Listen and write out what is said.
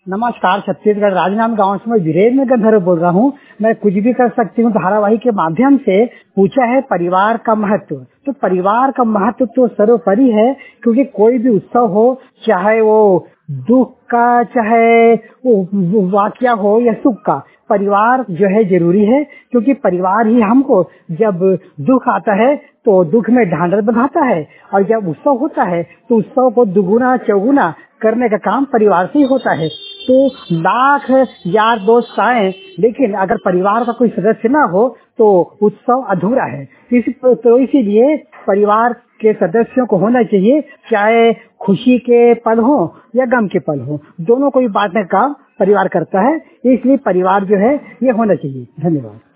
नमस्कार, छत्तीसगढ़ राजनांदगांव से मैं वीरेंद्र गंधर्व बोल रहा हूँ। मैं कुछ भी कर सकती हूँ धारावाहिक के माध्यम से पूछा है परिवार का महत्व। तो परिवार का महत्व तो सर्वोपरि है, क्योंकि कोई भी उत्सव हो, चाहे वो दुख का, चाहे वो वाकया हो या सुख का, परिवार जो है जरूरी है। क्योंकि परिवार ही हमको जब दुख आता है तो दुख में ढांढस बंधाता है, और जब उत्सव होता है तो उत्सव को दुगुना चौगुना करने का काम परिवार से ही होता है। तो लाख यार दोस्त आए, लेकिन अगर परिवार का कोई सदस्य ना हो तो उत्सव अधूरा है। तो इसीलिए परिवार के सदस्यों को होना चाहिए, चाहे खुशी के पल हो या गम के पल हो, दोनों को भी बांटने का काम परिवार करता है। इसलिए परिवार जो है ये होना चाहिए। धन्यवाद।